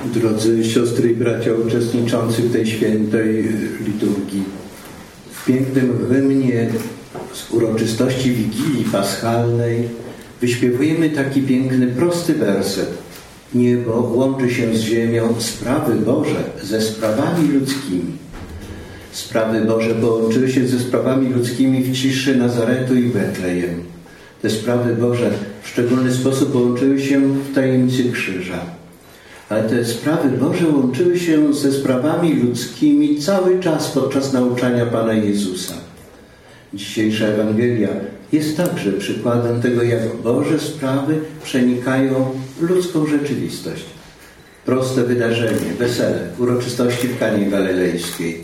Drodzy siostry i bracia uczestniczący w tej świętej liturgii, w pięknym hymnie z uroczystości Wigilii Paschalnej wyśpiewujemy taki piękny, prosty werset. Niebo łączy się z ziemią, sprawy Boże ze sprawami ludzkimi. Sprawy Boże połączyły się ze sprawami ludzkimi w ciszy Nazaretu i Betlejem. Te sprawy Boże w szczególny sposób połączyły się w tajemnicy krzyża. Ale te sprawy Boże łączyły się ze sprawami ludzkimi cały czas podczas nauczania Pana Jezusa. Dzisiejsza Ewangelia jest także przykładem tego, jak Boże sprawy przenikają ludzką rzeczywistość. Proste wydarzenie, wesele, uroczystości w Kanie Galilejskiej.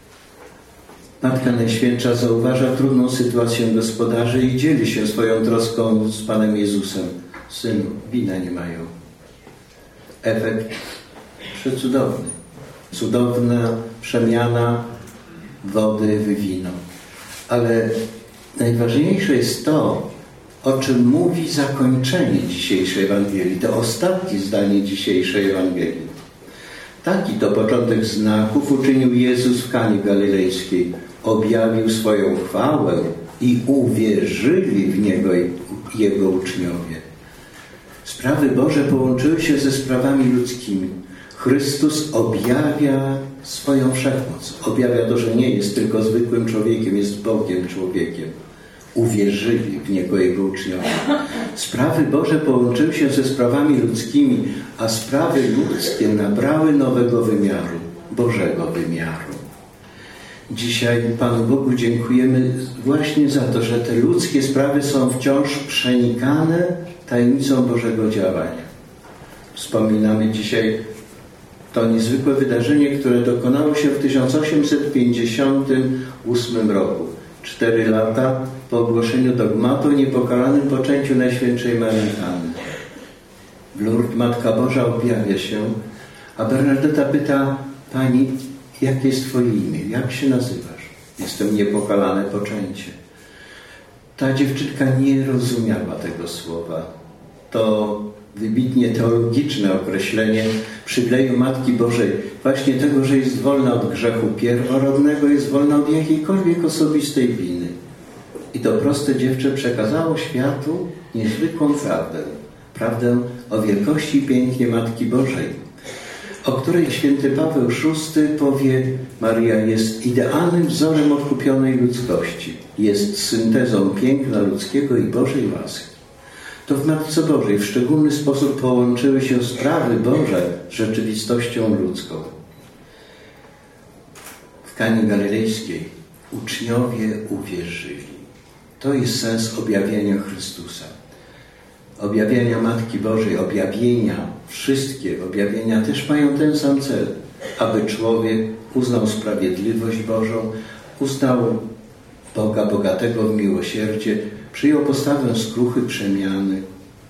Matka Najświętsza zauważa trudną sytuację gospodarzy i dzieli się swoją troską z Panem Jezusem. Synu, wina nie mają. Efekt przecudowny. Cudowna przemiana wody w wino. Ale najważniejsze jest to, o czym mówi zakończenie dzisiejszej Ewangelii. To ostatnie zdanie dzisiejszej Ewangelii. Taki to początek znaków uczynił Jezus w Kanie Galilejskiej. Objawił swoją chwałę i uwierzyli w Niego Jego uczniowie. Sprawy Boże połączyły się ze sprawami ludzkimi. Chrystus objawia swoją wszechmoc. Objawia to, że nie jest tylko zwykłym człowiekiem, jest Bogiem człowiekiem. Uwierzyli w Niego Jego uczniowie. Sprawy Boże połączyły się ze sprawami ludzkimi, a sprawy ludzkie nabrały nowego wymiaru, Bożego wymiaru. Dzisiaj Panu Bogu dziękujemy właśnie za to, że te ludzkie sprawy są wciąż przenikane tajemnicą Bożego działania. Wspominamy dzisiaj to niezwykłe wydarzenie, które dokonało się w 1858 roku. 4 lata po ogłoszeniu dogmatu o niepokalanym poczęciu Najświętszej Maryi Panny. W Lourdes Matka Boża objawia się, a Bernadetta pyta: Pani, jakie jest Twoje imię? Jak się nazywasz? Jestem niepokalane poczęcie. Ta dziewczynka nie rozumiała tego słowa. To wybitnie teologiczne określenie przywileju Matki Bożej, właśnie tego, że jest wolna od grzechu pierworodnego, jest wolna od jakiejkolwiek osobistej winy. I to proste dziewczę przekazało światu niezwykłą prawdę. Prawdę o wielkości i pięknie Matki Bożej, o której święty Paweł VI powie: Maria jest idealnym wzorem odkupionej ludzkości. Jest syntezą piękna ludzkiego i Bożej łaski. To w Matce Bożej w szczególny sposób połączyły się sprawy Boże z rzeczywistością ludzką. W Kanie Galilejskiej uczniowie uwierzyli. To jest sens objawienia Chrystusa. Objawienia Matki Bożej, wszystkie objawienia też mają ten sam cel, aby człowiek uznał sprawiedliwość Bożą, uznał Boga bogatego w miłosierdzie, przyjął postawę skruchy przemiany.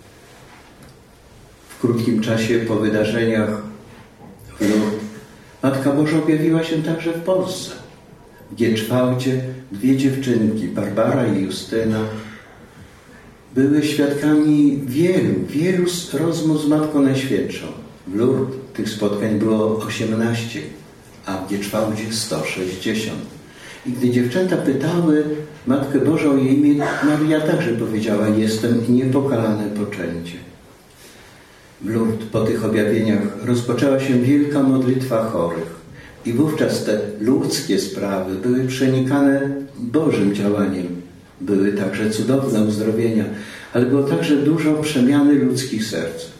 W krótkim czasie po wydarzeniach w Lourdes Matka Boża objawiła się także w Polsce. W Gieczwałdzie 2 dziewczynki, Barbara i Justyna, były świadkami wielu rozmów z Matką Najświętszą. W Lourdes tych spotkań było 18, a w Gieczwałdzie 160. I gdy dziewczęta pytały Matkę Bożą o jej imię, Maria także powiedziała: jestem niepokalane poczęcie. W Lourdes po tych objawieniach rozpoczęła się wielka modlitwa chorych. I wówczas te ludzkie sprawy były przenikane Bożym działaniem. Były także cudowne uzdrowienia, ale było także dużo przemiany ludzkich serc.